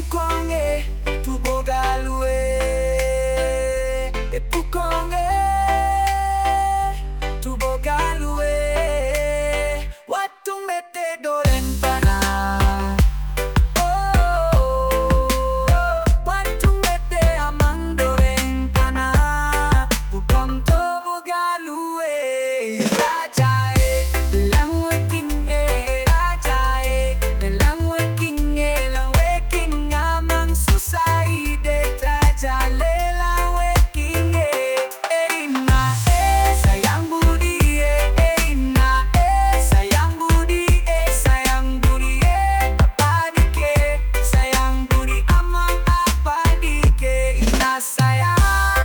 Pukonge tubogalue, pukonge tubogalue, watu mete doren pana. Watu mete amang doren pana, pukong tubogalue. Rajae lang waking rajae lang waking lang waking amang society rajale lang waking ina sayang budi ina sayang budi apadike sayang budi amang apadike ina sayang